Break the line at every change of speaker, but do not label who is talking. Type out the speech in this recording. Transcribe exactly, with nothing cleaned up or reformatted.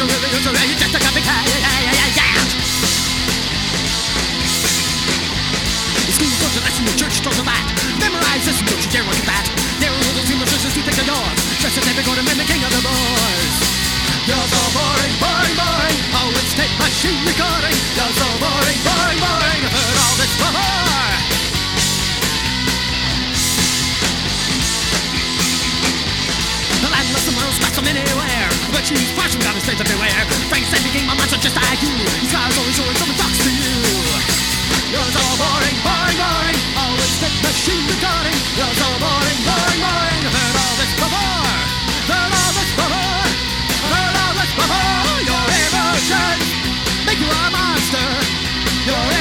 so really, you're so really, you're just a copycat. Yeah, yeah, yeah, yeah. The school goes to lesson, the church goes to that. Memorize this and don't you dare look at that. There are little female sisters who think they're yours, just as every going to the king of the boys. You're so boring, boring, boring. Oh, it's tape machine recording. You're so boring, boring, boring. I've heard all this before. The landless and world smash them anywhere, but she's partial, got mistakes everywhere. Frank said he became a monster just like you. He smiles always showing someone talks to you. You're so boring, boring, boring. Oh, it's tape machine recording. You're so boring, boring, boring. I've heard all this before. Heard all this before. Heard all this before. Your emotions make you a monster. Your